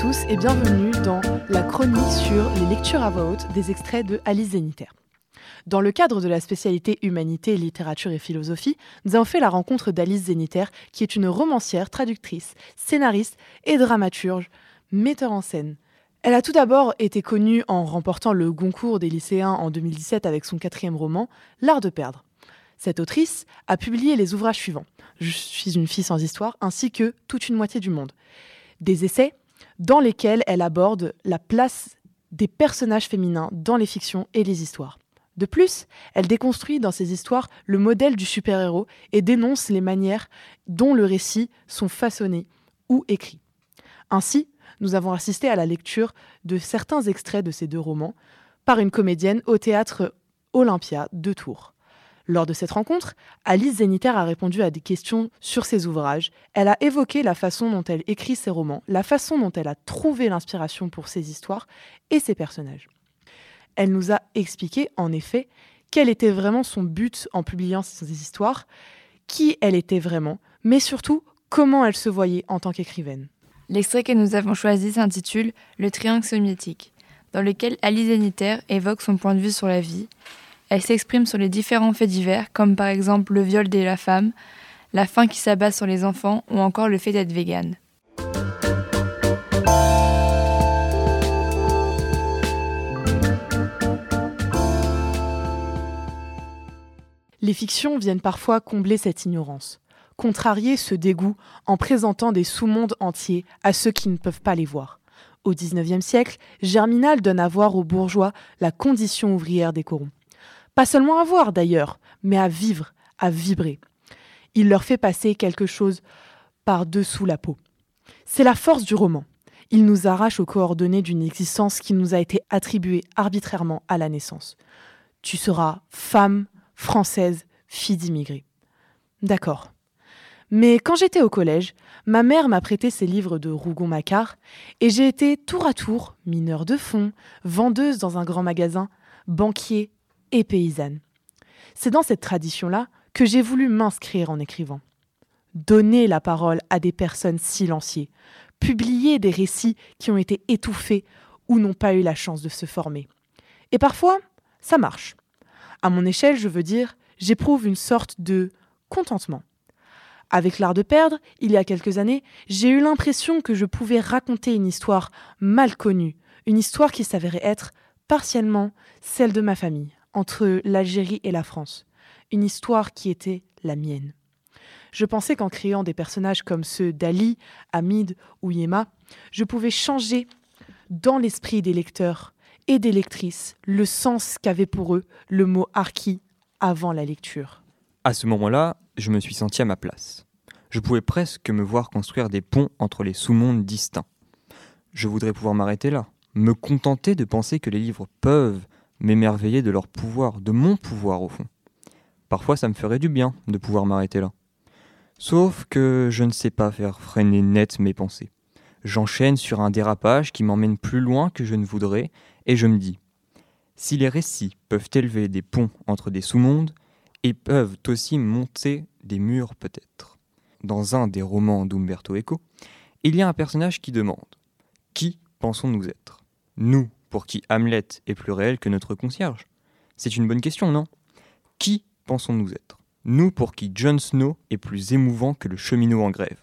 tous et bienvenue dans la chronique sur les lectures à voix haute des extraits de Alice Zeniter. Dans le cadre de la spécialité Humanité, Littérature et Philosophie, nous avons fait la rencontre d'Alice Zeniter, qui est une romancière, traductrice, scénariste et dramaturge, metteur en scène. Elle a tout d'abord été connue en remportant le Goncourt des lycéens en 2017 avec son 4e roman, L'Art de perdre. Cette autrice a publié les ouvrages suivants, Je suis une fille sans histoire, ainsi que Toute une moitié du monde. Des essais dans lesquels elle aborde la place des personnages féminins dans les fictions et les histoires. De plus, elle déconstruit dans ses histoires le modèle du super-héros et dénonce les manières dont le récit sont façonnés ou écrits. Ainsi, nous avons assisté à la lecture de certains extraits de ces 2 romans par une comédienne au théâtre Olympia de Tours. Lors de cette rencontre, Alice Zeniter a répondu à des questions sur ses ouvrages. Elle a évoqué la façon dont elle écrit ses romans, la façon dont elle a trouvé l'inspiration pour ses histoires et ses personnages. Elle nous a expliqué, en effet, quel était vraiment son but en publiant ses histoires, qui elle était vraiment, mais surtout, comment elle se voyait en tant qu'écrivaine. L'extrait que nous avons choisi s'intitule « Le triangle soviétique », dans lequel Alice Zeniter évoque son point de vue sur la vie. Elle s'exprime sur les différents faits divers, comme par exemple le viol de la femme, la faim qui s'abat sur les enfants ou encore le fait d'être végane. Les fictions viennent parfois combler cette ignorance, contrarier ce dégoût en présentant des sous-mondes entiers à ceux qui ne peuvent pas les voir. Au XIXe siècle, Germinal donne à voir aux bourgeois la condition ouvrière des corons. Pas seulement à voir d'ailleurs, mais à vivre, à vibrer. Il leur fait passer quelque chose par-dessous la peau. C'est la force du roman. Il nous arrache aux coordonnées d'une existence qui nous a été attribuée arbitrairement à la naissance. Tu seras femme, française, fille d'immigrés. D'accord. Mais quand j'étais au collège, ma mère m'a prêté ses livres de Rougon-Macquart et j'ai été tour à tour mineur de fonds, vendeuse dans un grand magasin, banquier et paysanne. C'est dans cette tradition-là que j'ai voulu m'inscrire en écrivant. Donner la parole à des personnes silenciées, publier des récits qui ont été étouffés ou n'ont pas eu la chance de se former. Et parfois, ça marche. À mon échelle, je veux dire, j'éprouve une sorte de contentement. Avec L'Art de perdre, il y a quelques années, j'ai eu l'impression que je pouvais raconter une histoire mal connue, une histoire qui s'avérait être partiellement celle de ma famille, entre l'Algérie et la France, une histoire qui était la mienne. Je pensais qu'en créant des personnages comme ceux d'Ali, Hamid ou Yéma, je pouvais changer dans l'esprit des lecteurs et des lectrices le sens qu'avait pour eux le mot harki avant la lecture. À ce moment-là, je me suis senti à ma place. Je pouvais presque me voir construire des ponts entre les sous-mondes distincts. Je voudrais pouvoir m'arrêter là, me contenter de penser que les livres peuvent m'émerveiller de leur pouvoir, de mon pouvoir au fond. Parfois ça me ferait du bien de pouvoir m'arrêter là. Sauf que je ne sais pas faire freiner net mes pensées. J'enchaîne sur un dérapage qui m'emmène plus loin que je ne voudrais et je me dis, si les récits peuvent élever des ponts entre des sous-mondes, ils peuvent aussi monter des murs peut-être. Dans un des romans d'Umberto Eco, il y a un personnage qui demande « Qui pensons-nous être ?» Nous, pour qui Hamlet est plus réel que notre concierge. C'est une bonne question, non ? Qui pensons-nous être ? Nous, pour qui Jon Snow est plus émouvant que le cheminot en grève.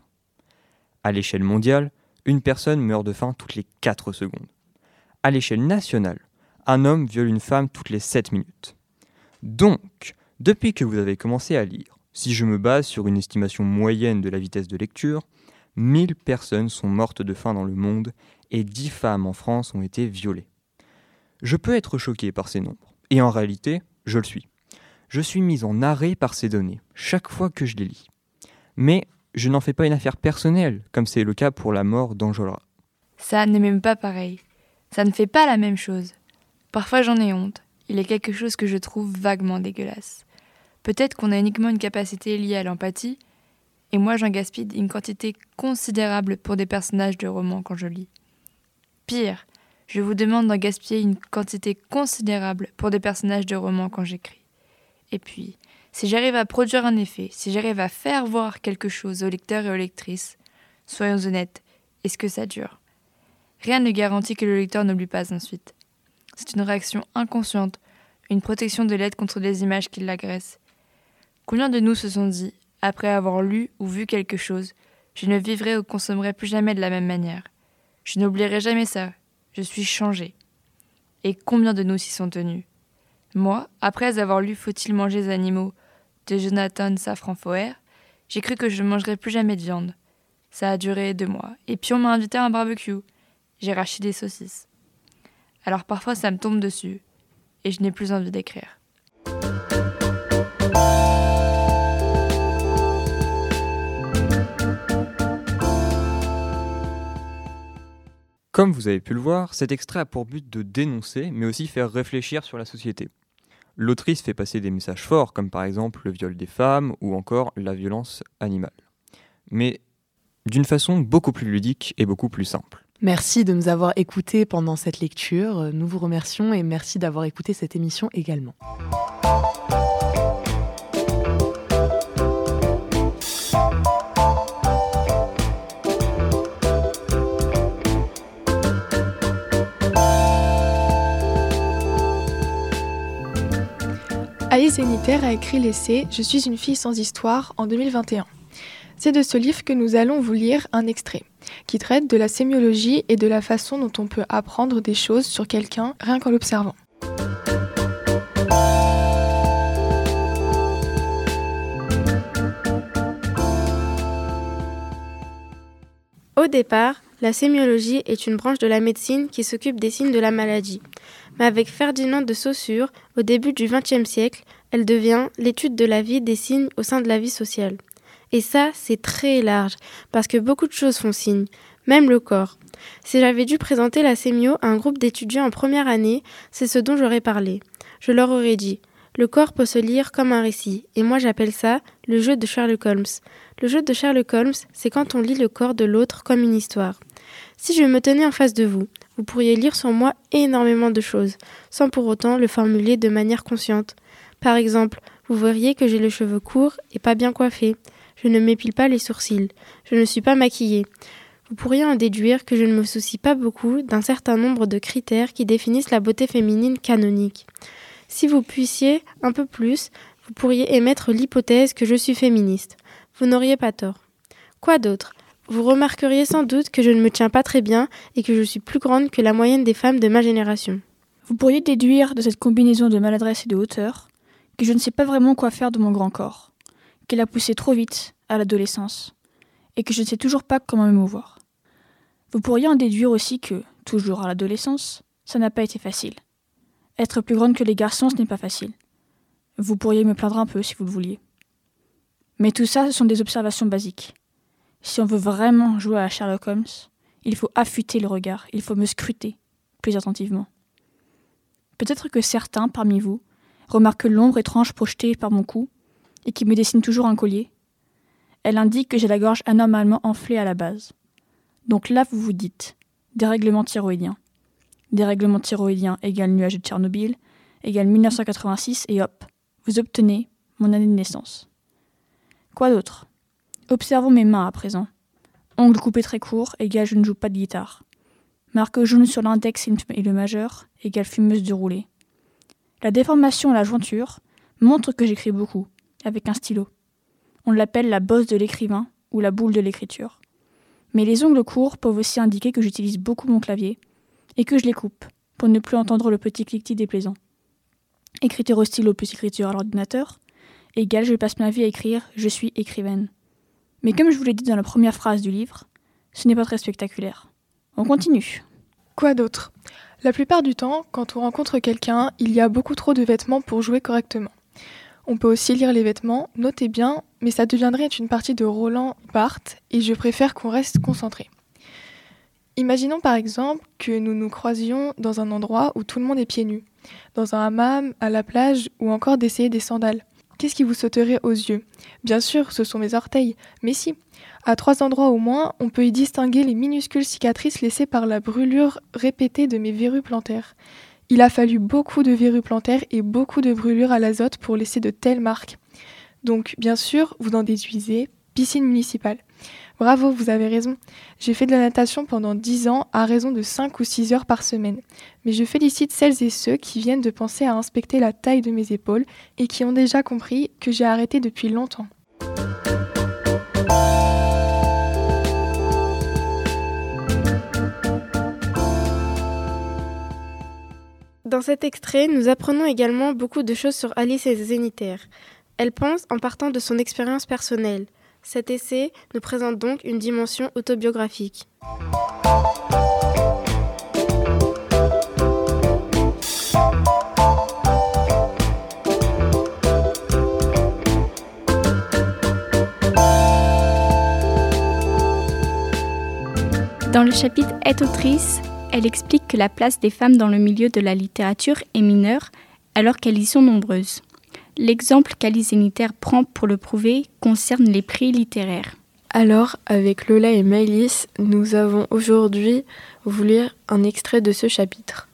À l'échelle mondiale, une personne meurt de faim toutes les 4 secondes. À l'échelle nationale, un homme viole une femme toutes les 7 minutes. Donc, depuis que vous avez commencé à lire, si je me base sur une estimation moyenne de la vitesse de lecture, 1000 personnes sont mortes de faim dans le monde et 10 femmes en France ont été violées. Je peux être choqué par ces nombres, et en réalité, je le suis. Je suis mis en arrêt par ces données, chaque fois que je les lis. Mais je n'en fais pas une affaire personnelle, comme c'est le cas pour la mort d'Enjolras. Ça n'est même pas pareil. Ça ne fait pas la même chose. Parfois j'en ai honte. Il y a quelque chose que je trouve vaguement dégueulasse. Peut-être qu'on a uniquement une capacité liée à l'empathie, et moi j'en gaspille une quantité considérable pour des personnages de romans quand je lis. Pire, je vous demande d'en gaspiller une quantité considérable pour des personnages de romans quand j'écris. Et puis, si j'arrive à produire un effet, si j'arrive à faire voir quelque chose aux lecteurs et aux lectrices, soyons honnêtes, est-ce que ça dure ? Rien ne garantit que le lecteur n'oublie pas ensuite. C'est une réaction inconsciente, une protection de l'être contre les images qui l'agressent. Combien de nous se sont dit, après avoir lu ou vu quelque chose, je ne vivrai ou consommerai plus jamais de la même manière. Je n'oublierai jamais ça. Je suis changé. Et combien de nous s'y sont tenus? Moi, après avoir lu Faut-il manger les animaux de Jonathan Safran Foer, j'ai cru que je ne mangerais plus jamais de viande. Ça a duré 2 mois. Et puis on m'a invité à un barbecue. J'ai racheté des saucisses. Alors parfois ça me tombe dessus. Et je n'ai plus envie d'écrire. Comme vous avez pu le voir, cet extrait a pour but de dénoncer, mais aussi faire réfléchir sur la société. L'autrice fait passer des messages forts, comme par exemple le viol des femmes ou encore la violence animale. Mais d'une façon beaucoup plus ludique et beaucoup plus simple. Merci de nous avoir écoutés pendant cette lecture. Nous vous remercions et merci d'avoir écouté cette émission également. Alice Zeniter a écrit l'essai « Je suis une fille sans histoire » en 2021. C'est de ce livre que nous allons vous lire un extrait, qui traite de la sémiologie et de la façon dont on peut apprendre des choses sur quelqu'un rien qu'en l'observant. Au départ, la sémiologie est une branche de la médecine qui s'occupe des signes de la maladie. Mais avec Ferdinand de Saussure, au début du XXe siècle, elle devient l'étude de la vie des signes au sein de la vie sociale. Et ça, c'est très large, parce que beaucoup de choses font signe, même le corps. Si j'avais dû présenter la sémio à un groupe d'étudiants en première année, c'est ce dont j'aurais parlé. Je leur aurais dit « Le corps peut se lire comme un récit, et moi j'appelle ça le jeu de Sherlock Holmes. Le jeu de Sherlock Holmes, c'est quand on lit le corps de l'autre comme une histoire. Si je me tenais en face de vous, vous pourriez lire sur moi énormément de choses, sans pour autant le formuler de manière consciente. Par exemple, vous verriez que j'ai les cheveux courts et pas bien coiffés. Je ne m'épile pas les sourcils. Je ne suis pas maquillée. Vous pourriez en déduire que je ne me soucie pas beaucoup d'un certain nombre de critères qui définissent la beauté féminine canonique. Si vous puissiez un peu plus, vous pourriez émettre l'hypothèse que je suis féministe. Vous n'auriez pas tort. Quoi d'autre ? Vous remarqueriez sans doute que je ne me tiens pas très bien et que je suis plus grande que la moyenne des femmes de ma génération. Vous pourriez déduire de cette combinaison de maladresse et de hauteur que je ne sais pas vraiment quoi faire de mon grand corps, qu'elle a poussé trop vite à l'adolescence et que je ne sais toujours pas comment me mouvoir. Vous pourriez en déduire aussi que, toujours à l'adolescence, ça n'a pas été facile. Être plus grande que les garçons, ce n'est pas facile. Vous pourriez me plaindre un peu si vous le vouliez. Mais tout ça, ce sont des observations basiques. Si on veut vraiment jouer à Sherlock Holmes, il faut affûter le regard, il faut me scruter plus attentivement. Peut-être que certains, parmi vous, remarquent l'ombre étrange projetée par mon cou et qui me dessine toujours un collier. Elle indique que j'ai la gorge anormalement enflée à la base. Donc là, vous vous dites, dérèglement thyroïdien. Dérèglement thyroïdien égale nuage de Tchernobyl, égale 1986 et hop, vous obtenez mon année de naissance. Quoi d'autre ? Observons mes mains à présent. Ongles coupés très courts, égale je ne joue pas de guitare. Marque jaune sur l'index et le majeur, égale fumeuse de roulé. La déformation à la jointure montre que j'écris beaucoup, avec un stylo. On l'appelle la bosse de l'écrivain ou la boule de l'écriture. Mais les ongles courts peuvent aussi indiquer que j'utilise beaucoup mon clavier et que je les coupe pour ne plus entendre le petit cliquetis déplaisant. Écriture au stylo plus écriture à l'ordinateur, égale je passe ma vie à écrire « je suis écrivaine ». Mais comme je vous l'ai dit dans la première phrase du livre, ce n'est pas très spectaculaire. On continue. Quoi d'autre ? La plupart du temps, quand on rencontre quelqu'un, il y a beaucoup trop de vêtements pour jouer correctement. On peut aussi lire les vêtements, notez bien, mais ça deviendrait une partie de Roland Barthes et je préfère qu'on reste concentré. Imaginons par exemple que nous nous croisions dans un endroit où tout le monde est pieds nus, dans un hammam, à la plage ou encore d'essayer des sandales. Qu'est-ce qui vous sauterait aux yeux ? Bien sûr, ce sont mes orteils, mais si. À 3 endroits au moins, on peut y distinguer les minuscules cicatrices laissées par la brûlure répétée de mes verrues plantaires. Il a fallu beaucoup de verrues plantaires et beaucoup de brûlures à l'azote pour laisser de telles marques. Donc, bien sûr, vous en déduisez, piscine municipale. Bravo, vous avez raison. J'ai fait de la natation pendant 10 ans à raison de 5 ou 6 heures par semaine. Mais je félicite celles et ceux qui viennent de penser à inspecter la taille de mes épaules et qui ont déjà compris que j'ai arrêté depuis longtemps. Dans cet extrait, nous apprenons également beaucoup de choses sur Alice et Zénithère. Elle pense en partant de son expérience personnelle. Cet essai nous présente donc une dimension autobiographique. Dans le chapitre « Être autrice », elle explique que la place des femmes dans le milieu de la littérature est mineure alors qu'elles y sont nombreuses. L'exemple qu'Alice Zénithère prend pour le prouver concerne les prix littéraires. Alors, avec Lola et Maëlys, nous avons aujourd'hui voulu lire un extrait de ce chapitre.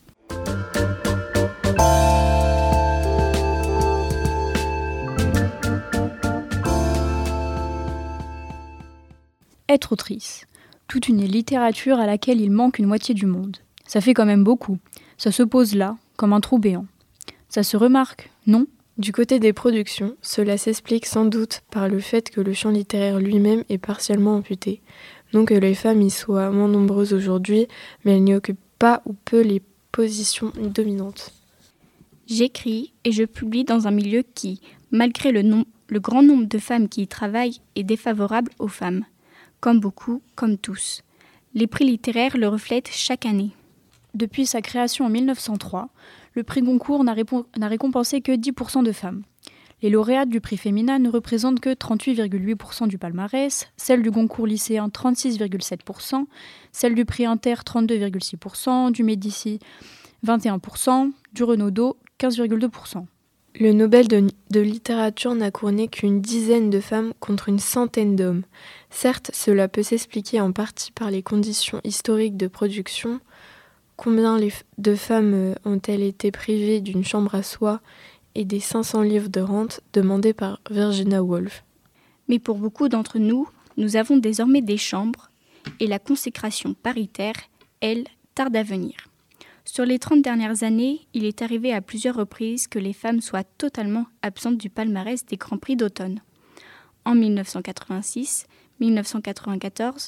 Être autrice. Toute une littérature à laquelle il manque une moitié du monde. Ça fait quand même beaucoup. Ça se pose là, comme un trou béant. Ça se remarque, non ? Du côté des productions, cela s'explique sans doute par le fait que le champ littéraire lui-même est partiellement amputé. Non que les femmes y soient moins nombreuses aujourd'hui, mais elles n'y occupent pas ou peu les positions dominantes. J'écris et je publie dans un milieu qui, malgré le grand nombre de femmes qui y travaillent, est défavorable aux femmes. Comme beaucoup, comme tous. Les prix littéraires le reflètent chaque année. Depuis sa création en 1903, le prix Goncourt n'a récompensé que 10% de femmes. Les lauréates du prix Femina ne représentent que 38,8% du palmarès, celle du Goncourt lycéen 36,7%, celle du prix Inter 32,6%, du Médicis 21%, du Renaudot 15,2%. Le Nobel de littérature n'a couronné qu'une dizaine de femmes contre une centaine d'hommes. Certes, cela peut s'expliquer en partie par les conditions historiques de production. Combien de femmes ont-elles été privées d'une chambre à soi et des 500 livres de rente demandés par Virginia Woolf ? Mais pour beaucoup d'entre nous, nous avons désormais des chambres et la consécration paritaire, elle, tarde à venir. Sur les 30 dernières années, il est arrivé à plusieurs reprises que les femmes soient totalement absentes du palmarès des Grands Prix d'automne. En 1986, 1994,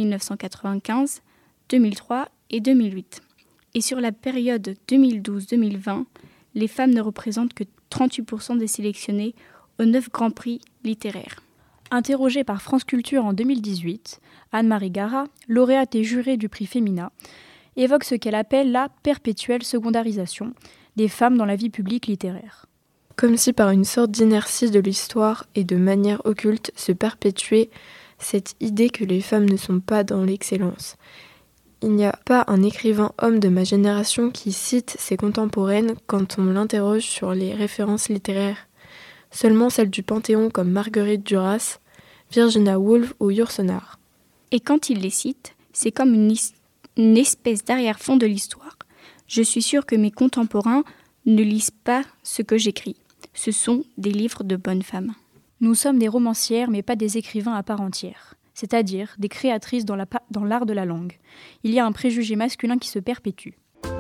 1995, 2003 et 2008. Et sur la période 2012-2020, les femmes ne représentent que 38% des sélectionnées aux 9 Grands Prix littéraires. Interrogée par France Culture en 2018, Anne-Marie Gara, lauréate et jurée du prix Femina, évoque ce qu'elle appelle la perpétuelle secondarisation des femmes dans la vie publique littéraire. Comme si par une sorte d'inertie de l'histoire et de manière occulte se perpétuait cette idée que les femmes ne sont pas dans l'excellence. Il n'y a pas un écrivain homme de ma génération qui cite ses contemporaines quand on l'interroge sur les références littéraires. Seulement celles du Panthéon comme Marguerite Duras, Virginia Woolf ou Yourcenar. Et quand il les cite, c'est comme une espèce d'arrière-fond de l'histoire. Je suis sûre que mes contemporains ne lisent pas ce que j'écris. Ce sont des livres de bonnes femmes. Nous sommes des romancières, mais pas des écrivains à part entière, c'est-à-dire des créatrices dans l'art de la langue. Il y a un préjugé masculin qui se perpétue.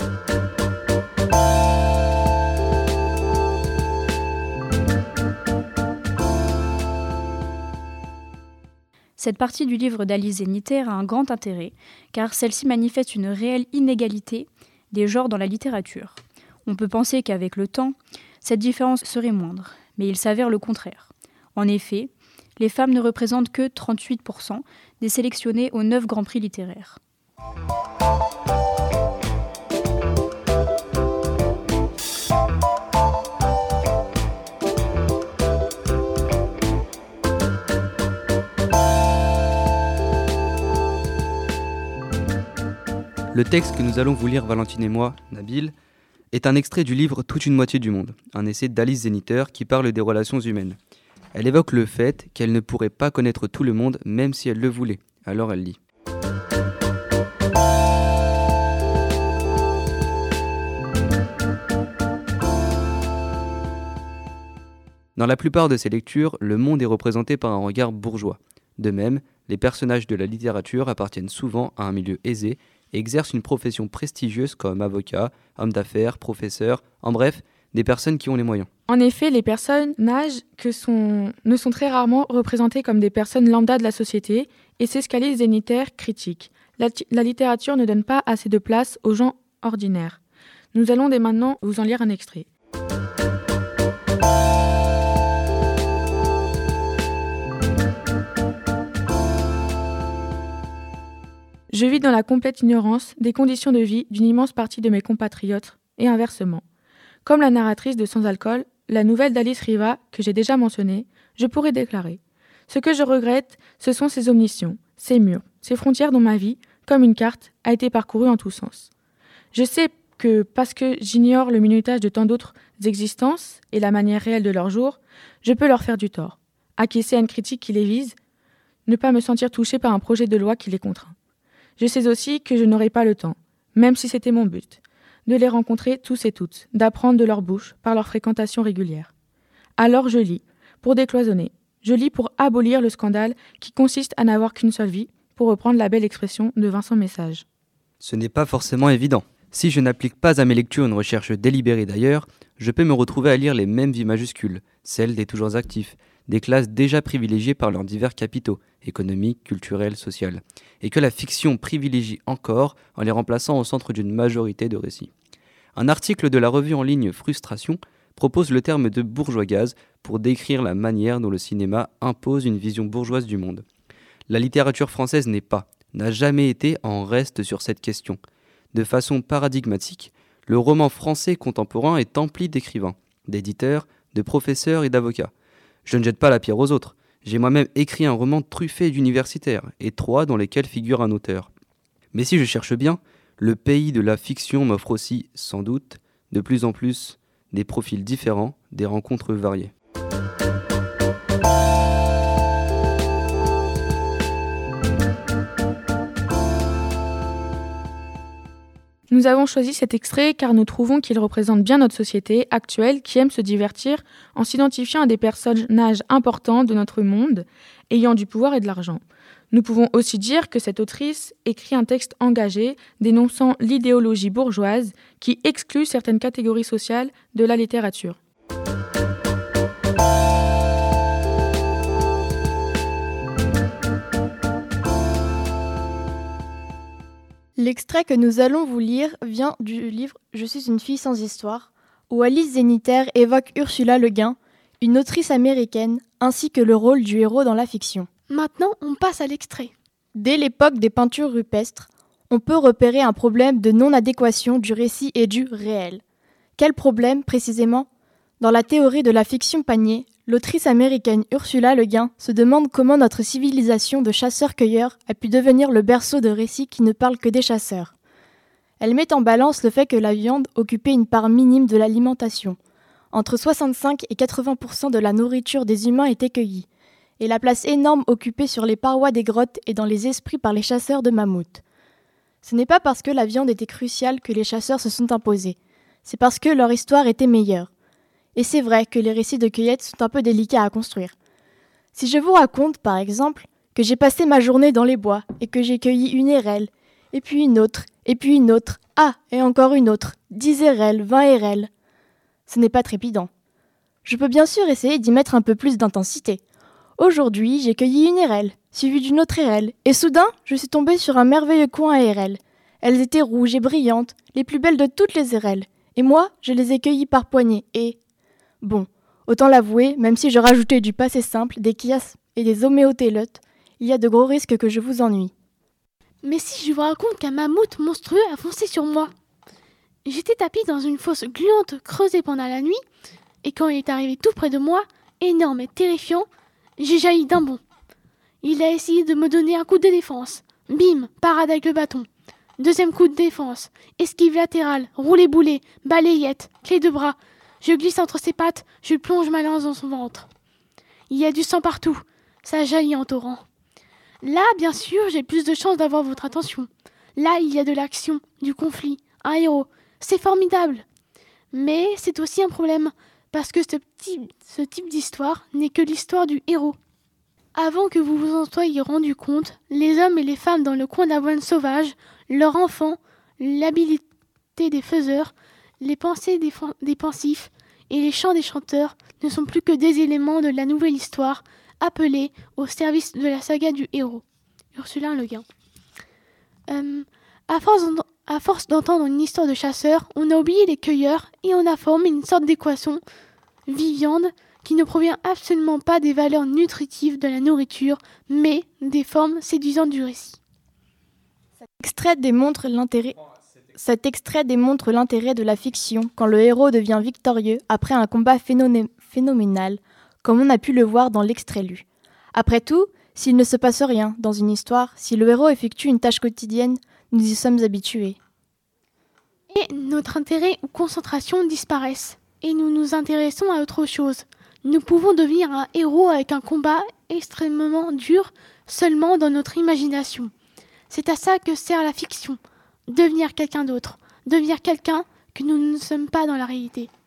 Cette partie du livre d'Alice Zénithère a un grand intérêt, car celle-ci manifeste une réelle inégalité des genres dans la littérature. On peut penser qu'avec le temps, cette différence serait moindre, mais il s'avère le contraire. En effet, les femmes ne représentent que 38% des sélectionnés aux 9 Grands Prix littéraires. Le texte que nous allons vous lire, Valentine et moi, Nabil, est un extrait du livre Toute une moitié du monde, un essai d'Alice Zénithère qui parle des relations humaines. Elle évoque le fait qu'elle ne pourrait pas connaître tout le monde même si elle le voulait. Alors elle lit. Dans la plupart de ses lectures, le monde est représenté par un regard bourgeois. De même, les personnages de la littérature appartiennent souvent à un milieu aisé et exercent une profession prestigieuse comme avocat, homme d'affaires, professeur, en bref, des personnes qui ont les moyens. En effet, les personnages ne sont très rarement représentés comme des personnes lambda de la société, et c'est ce qu'Alice Zeniter critique. La littérature ne donne pas assez de place aux gens ordinaires. Nous allons dès maintenant vous en lire un extrait. Je vis dans la complète ignorance des conditions de vie d'une immense partie de mes compatriotes, et inversement. Comme la narratrice de Sans alcool, la nouvelle d'Alice Riva, que j'ai déjà mentionnée, je pourrais déclarer. Ce que je regrette, ce sont ces omissions, ces murs, ces frontières dont ma vie, comme une carte, a été parcourue en tous sens. Je sais que, parce que j'ignore le minutage de tant d'autres existences et la manière réelle de leur jour, je peux leur faire du tort, acquiescer à une critique qui les vise, ne pas me sentir touchée par un projet de loi qui les contraint. Je sais aussi que je n'aurai pas le temps, même si c'était mon but, de les rencontrer tous et toutes, d'apprendre de leur bouche par leur fréquentation régulière. Alors je lis, pour décloisonner. Je lis pour abolir le scandale qui consiste à n'avoir qu'une seule vie, pour reprendre la belle expression de Vincent Message. Ce n'est pas forcément évident. Si je n'applique pas à mes lectures une recherche délibérée d'ailleurs, je peux me retrouver à lire les mêmes vies majuscules, celles des toujours actifs, des classes déjà privilégiées par leurs divers capitaux, économiques, culturels, sociaux, et que la fiction privilégie encore en les remplaçant au centre d'une majorité de récits. Un article de la revue en ligne Frustration propose le terme de bourgeois-gaz pour décrire la manière dont le cinéma impose une vision bourgeoise du monde. La littérature française n'a jamais été en reste sur cette question. De façon paradigmatique, le roman français contemporain est empli d'écrivains, d'éditeurs, de professeurs et d'avocats. Je ne jette pas la pierre aux autres. J'ai moi-même écrit un roman truffé d'universitaires, et 3 dans lesquels figure un auteur. Mais si je cherche bien, le pays de la fiction m'offre aussi, sans doute, de plus en plus, des profils différents, des rencontres variées. Nous avons choisi cet extrait car nous trouvons qu'il représente bien notre société actuelle qui aime se divertir en s'identifiant à des personnages importants de notre monde, ayant du pouvoir et de l'argent. Nous pouvons aussi dire que cette autrice écrit un texte engagé dénonçant l'idéologie bourgeoise qui exclut certaines catégories sociales de la littérature. L'extrait que nous allons vous lire vient du livre « Je suis une fille sans histoire » où Alice Zeniter évoque Ursula Le Guin, une autrice américaine, ainsi que le rôle du héros dans la fiction. Maintenant, on passe à l'extrait. Dès l'époque des peintures rupestres, on peut repérer un problème de non-adéquation du récit et du réel. Quel problème, précisément ? Dans la théorie de la fiction panier, l'autrice américaine Ursula Le Guin se demande comment notre civilisation de chasseurs-cueilleurs a pu devenir le berceau de récits qui ne parlent que des chasseurs. Elle met en balance le fait que la viande occupait une part minime de l'alimentation. Entre 65 et 80% de la nourriture des humains était cueillie, et la place énorme occupée sur les parois des grottes et dans les esprits par les chasseurs de mammouths. Ce n'est pas parce que la viande était cruciale que les chasseurs se sont imposés, c'est parce que leur histoire était meilleure. Et c'est vrai que les récits de cueillette sont un peu délicats à construire. Si je vous raconte, par exemple, que j'ai passé ma journée dans les bois et que j'ai cueilli une érelle, et puis une autre, et encore une autre, 10 érelles, 20 érelles, ce n'est pas trépidant. Je peux bien sûr essayer d'y mettre un peu plus d'intensité. Aujourd'hui, j'ai cueilli une érelle, suivie d'une autre érelle, et soudain, je suis tombée sur un merveilleux coin à érelles. Elles étaient rouges et brillantes, les plus belles de toutes les érelles, et moi, je les ai cueillies par poignées, et... Bon, autant l'avouer, même si je rajoutais du passé simple, des chiasmes et des homéotélotes, il y a de gros risques que je vous ennuie. Mais si je vous raconte qu'un mammouth monstrueux a foncé sur moi. J'étais tapie dans une fosse gluante creusée pendant la nuit, et quand il est arrivé tout près de moi, énorme et terrifiant, j'ai jailli d'un bond. Il a essayé de me donner un coup de défense. Bim, parade avec le bâton. Deuxième coup de défense, esquive latérale, roulé-boulé, balayette, clé de bras. Je glisse entre ses pattes, je plonge ma lance dans son ventre. Il y a du sang partout, ça jaillit en torrent. Là, bien sûr, j'ai plus de chances d'avoir votre attention. Là, il y a de l'action, du conflit, un héros. C'est formidable. Mais c'est aussi un problème, parce que ce type d'histoire n'est que l'histoire du héros. Avant que vous vous en soyez rendu compte, les hommes et les femmes dans le coin d'Avoine sauvage, leurs enfants, l'habileté des faiseurs, les pensées des pensifs et les chants des chanteurs ne sont plus que des éléments de la nouvelle histoire appelée au service de la saga du héros. Ursulin Le Guin. À force d'entendre une histoire de chasseurs, on a oublié les cueilleurs et on a formé une sorte d'équation viviande qui ne provient absolument pas des valeurs nutritives de la nourriture, mais des formes séduisantes du récit. Cet extrait démontre l'intérêt de la fiction quand le héros devient victorieux après un combat phénoménal, comme on a pu le voir dans l'extrait lu. Après tout, s'il ne se passe rien dans une histoire, si le héros effectue une tâche quotidienne, nous y sommes habitués. Et notre intérêt ou concentration disparaissent, et nous nous intéressons à autre chose. Nous pouvons devenir un héros avec un combat extrêmement dur seulement dans notre imagination. C'est à ça que sert la fiction, devenir quelqu'un d'autre, devenir quelqu'un que nous ne sommes pas dans la réalité.